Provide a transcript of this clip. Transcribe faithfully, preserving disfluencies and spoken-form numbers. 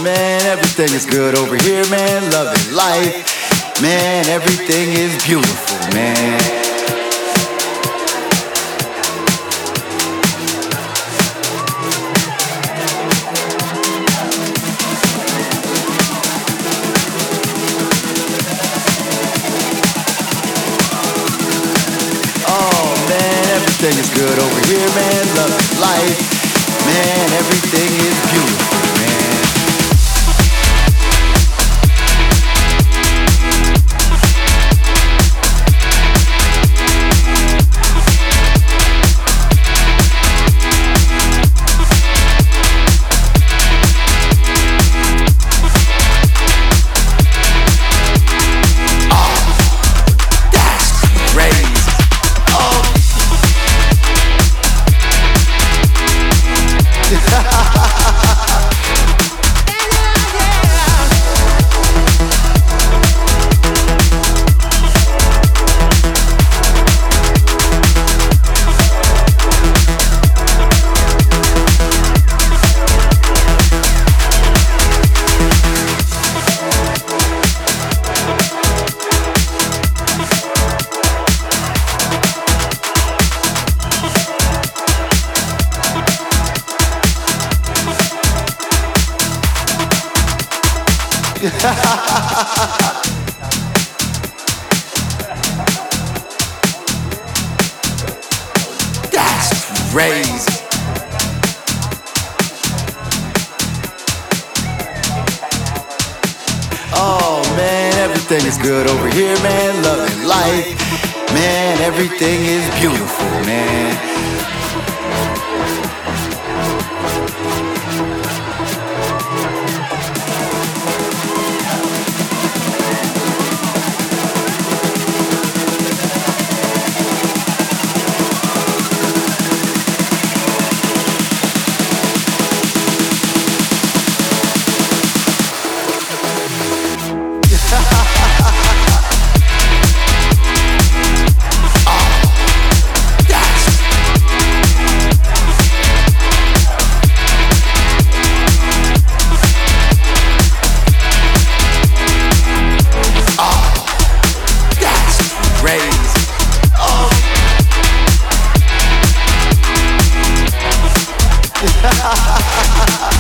man, everything is good over here, man. Loving life, man, everything is beautiful, man. Everything is good over here, man. Loving life, man. Everything is beautiful, man. That's crazy. Oh man, everything is good over here, man. Loving life, man. Everything is beautiful, man. Ha ha ha ha ha!